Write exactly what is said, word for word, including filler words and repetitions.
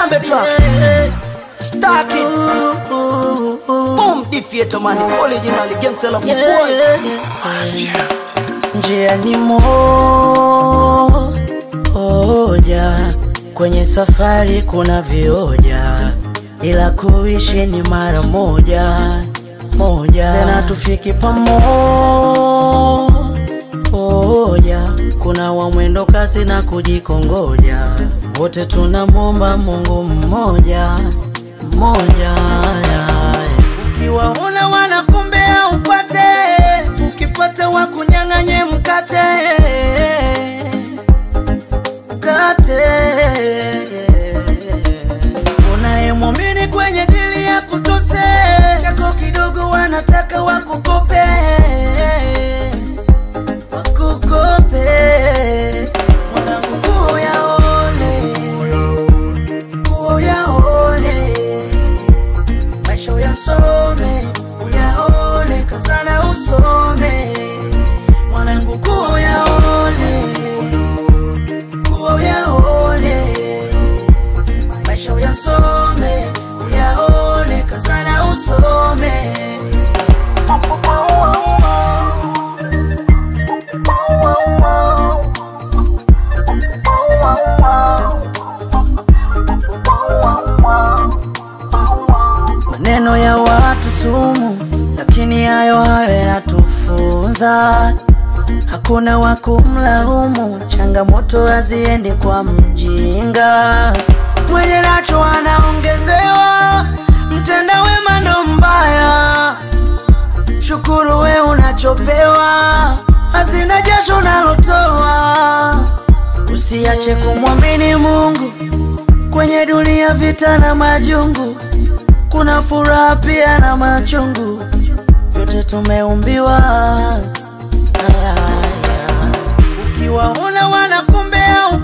Bombe track. Stack it. Boom, defeater man. Original gangster of the boy. Njia ni moja, kwenye safari kuna vioja, ila kuishi ni mara moja moja. Tena tufiki pamoja, kuna wa mwendo kasi na kujikongoja. Wote tunamwomba Mungu mmoja mmoja. Ukiwaona wanakumbea upate, ukipata wakunyang'anye mkate mkate. Unayemwamini kwenye dili ya kutose, chako kidogo wanataka wakukope wakukope. Mwanangu kuo yaone, kuo yaone, maisha uyasome, uyaone, kazana usome. Mwanangu kuo yaone, kuo yaone, maisha uyasome, uyaone, kazana usome. Maneno ya watu sumu, lakini hayo hayo yanatufunza. Hakuna wakumlaumu, changamoto haziendi kwa mjinga. Mwenye nacho anaongezewa, mtenda wema ndo mbaya. Shukuru we unachopewa, hazina jasho unalotoa. Usiache kumwamini Mungu, kwenye dunia vita na majungu. Kuna furaha pia na machungu, yote tumeumbiwa. Ukiwaona wanakumbea